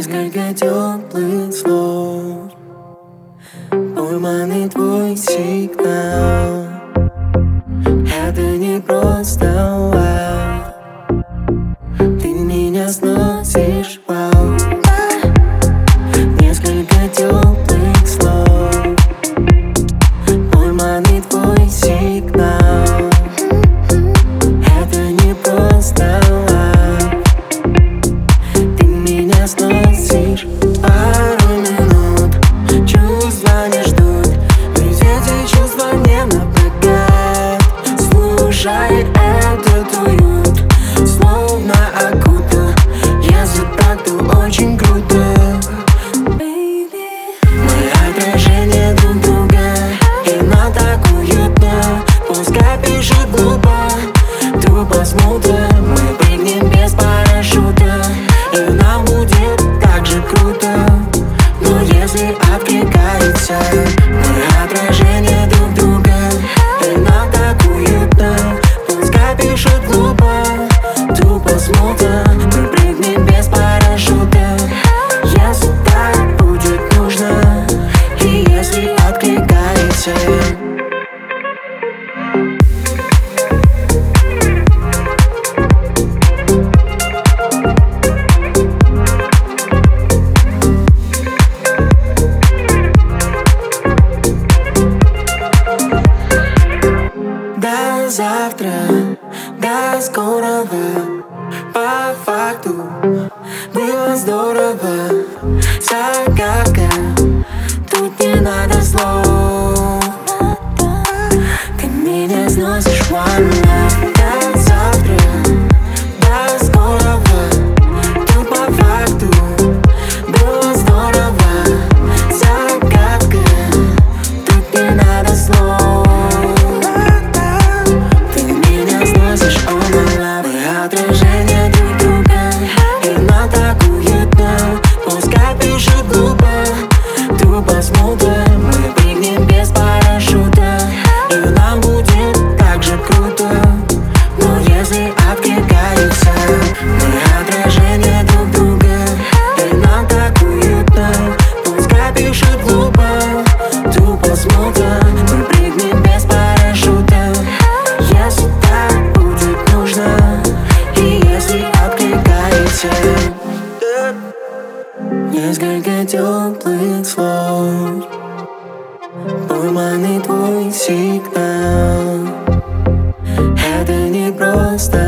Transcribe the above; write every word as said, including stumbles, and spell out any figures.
Несколько теплых слов, пойманный твой сигнал. Это не просто вау, ты меня сносишь, вау. Несколько теплых слов, пойманный твой сигнал. Это не просто вау, ты меня сносишь. Пару минут, чувства не ждут, ведь эти чувства не напрягают. Слушай этот уют, словно окутал. Если так, то очень круто. Мы отражение друг друга, и нам так уютно. Пускай пишет глупо, тупо смотрит. Мы прыгнем без парашюта, и нам будет так же круто. Но если откликается, мы отражение друг друга, и нам так уютно. Пускай пишет глупо, тупо смотрит. Мы прыгнем без парашюта, если так будет нужно, и если откликается. До завтра, до скорого. По факту было здорово. Загадка, тут не надо слов. Ты меня сносишь, one love. До завтра, до скорого. Тут по факту было здорово. Загадка, тут не надо слов. Отражение друг друга, и нам так уютно. Пускай пишет глупо, тупо смотрит. Мы прыгнем без парашюта, и нам будет так же круто. Но если откликается, мы отражение друг друга, и нам так уютно. Пускай пишет глупо, тупо смотрит. Мы прыгнем без парашюта, если так будет нужно, если откликается. Несколько теплых слов, пойманный твой сигнал. Это не просто